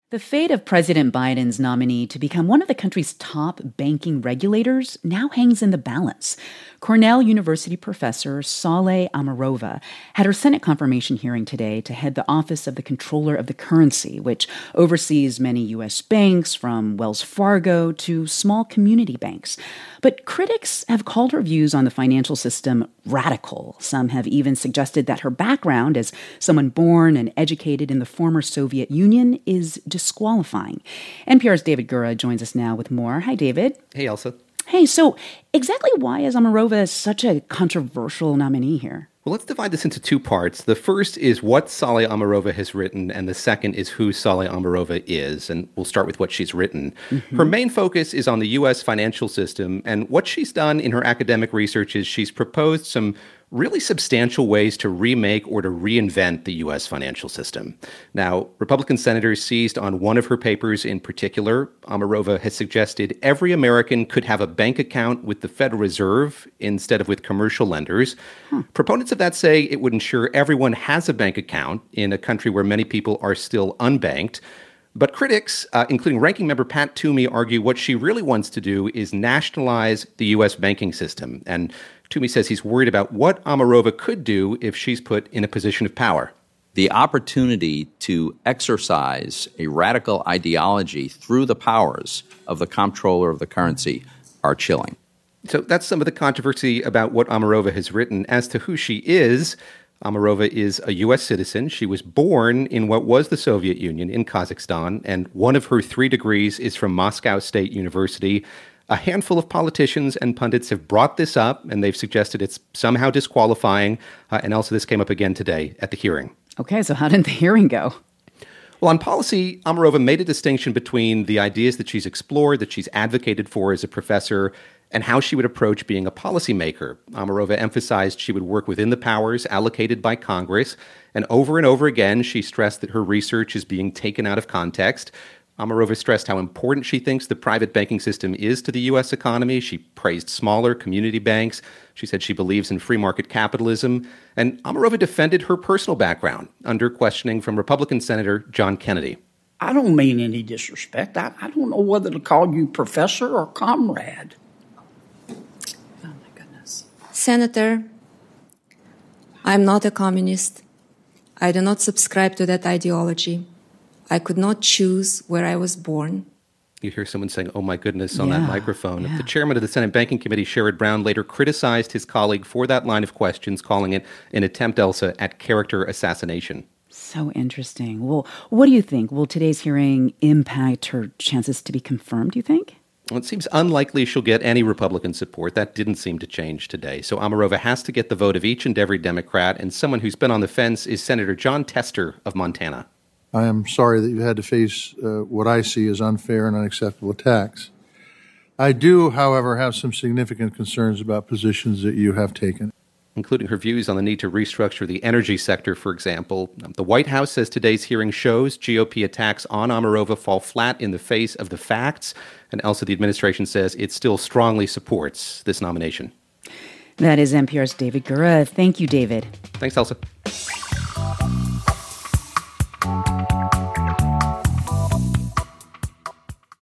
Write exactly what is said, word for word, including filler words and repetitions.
The fate of President Biden's nominee to become one of the country's top banking regulators now hangs in the balance. Cornell University professor Saleh Amarova had her Senate confirmation hearing today to head the Office of the Comptroller of the Currency, which oversees many U S banks, from Wells Fargo to small community banks. But critics have called her views on the financial system radical. Some have even suggested that her background as someone born and educated in the former Soviet Union is disqualifying. N P R's David Gura joins us now with more. Hi, David. Hey, Elsa. Hey, so exactly why is Amarova such a controversial nominee here? Well, let's divide this into two parts. The first is what Saleh Amarova has written, and the second is who Saleh Amarova is. And we'll start with what she's written. Mm-hmm. Her main focus is on the U S financial system, and what she's done in her academic research is she's proposed some really substantial ways to remake or to reinvent the U S financial system. Now, Republican senators seized on one of her papers in particular. Amarova has suggested every American could have a bank account with the Federal Reserve instead of with commercial lenders. Hmm. Proponents of that say it would ensure everyone has a bank account in a country where many people are still unbanked. But critics, uh, including Ranking Member Pat Toomey, argue what she really wants to do is nationalize the U S banking system. And Toomey says he's worried about what Amarova could do if she's put in a position of power. The opportunity to exercise a radical ideology through the powers of the comptroller of the currency are chilling. So that's some of the controversy about what Amarova has written. As to who she is, Amarova is a U S citizen. She was born in what was the Soviet Union in Kazakhstan, and one of her three degrees is from Moscow State University. A handful of politicians and pundits have brought this up, and they've suggested it's somehow disqualifying. Uh, and also this came up again today at the hearing. Okay, so how did the hearing go? Well, on policy, Amarova made a distinction between the ideas that she's explored, that she's advocated for as a professor, and how she would approach being a policymaker. Amarova emphasized she would work within the powers allocated by Congress, and over and over again, she stressed that her research is being taken out of context. Amarova stressed how important she thinks the private banking system is to the U S economy. She praised smaller community banks. She said she believes in free market capitalism. And Amarova defended her personal background under questioning from Republican Senator John Kennedy. I don't mean any disrespect. I, I don't know whether to call you professor or comrade. Oh, my goodness. Senator, I'm not a communist. I do not subscribe to that ideology. I could not choose where I was born. You hear someone saying, oh my goodness, on yeah, that microphone. Yeah. The chairman of the Senate Banking Committee, Sherrod Brown, later criticized his colleague for that line of questions, calling it an attempt, Elsa, at character assassination. So interesting. Well, what do you think? Will today's hearing impact her chances to be confirmed, do you think? Well, it seems unlikely she'll get any Republican support. That didn't seem to change today. So Amarova has to get the vote of each and every Democrat, and someone who's been on the fence is Senator Jon Tester of Montana. I am sorry that you've had to face uh, what I see as unfair and unacceptable attacks. I do, however, have some significant concerns about positions that you have taken. Including her views on the need to restructure the energy sector, for example. The White House says today's hearing shows G O P attacks on Amarova fall flat in the face of the facts. And also the administration says it still strongly supports this nomination. That is N P R's David Gura. Thank you, David. Thanks, Elsa.